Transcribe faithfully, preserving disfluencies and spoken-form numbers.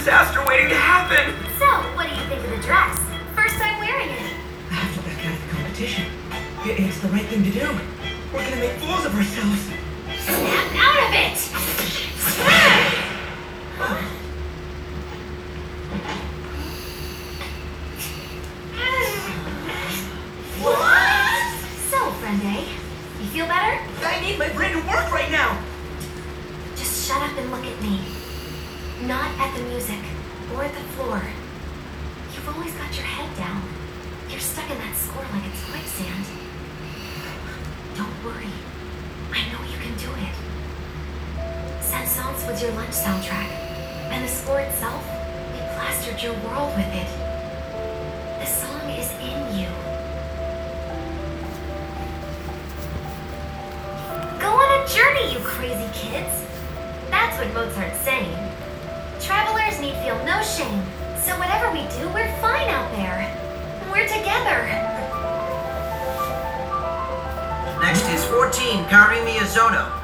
disaster waiting to happen! So, what do you think of the dress? First time wearing it. I have to back out of the competition. It- It's the right thing to do. We're gonna make fools of ourselves. Snap out of it! What? So, friend A, you feel better? I need my brain to work right now. Just shut up and look at me. Not at the music or at the floor. You've always got your head down. You're stuck in that score like it's quicksand. Don't worry. I know you can do it. Sensance was your lunch soundtrack, and the score itself, we plastered your world with it. The song is in you. Go on a journey, you crazy kids. That's what Mozart's saying. Travelers need feel no shame, so whatever we do, we're fine out there. We're together. Next is fourteen, Kari Miyazono.